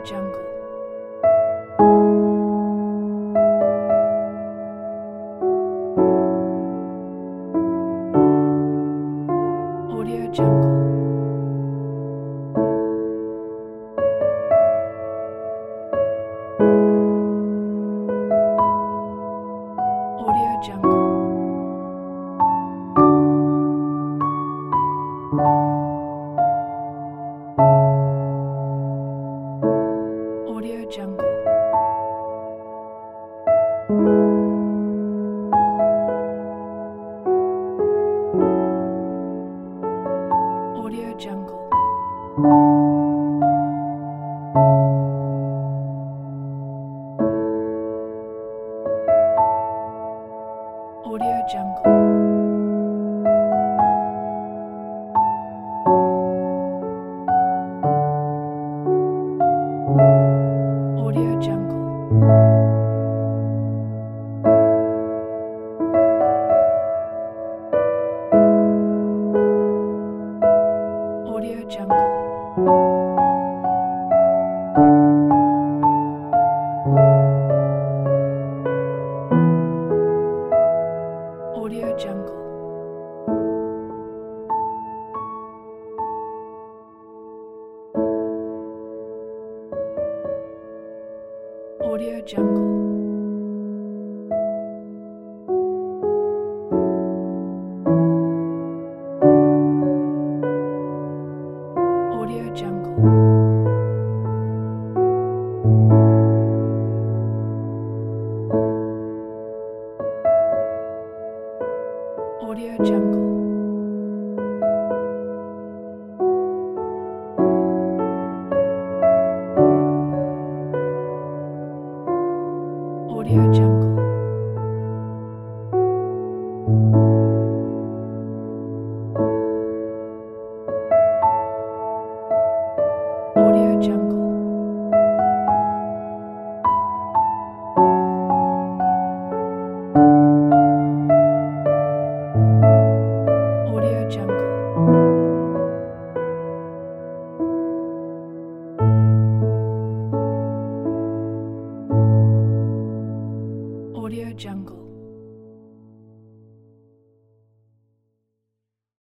Jungle. Audio Jungle. Audio Jungle. Audio Jungle. Audio Jungle. Audio Jungle. Audio Jungle. Audio Jungle. Audio Jungle. Audio Jungle. Audio Jungle. Audio Jungle. Audio Jungle. Audio Jungle. Audio Jungle. Audio Jungle.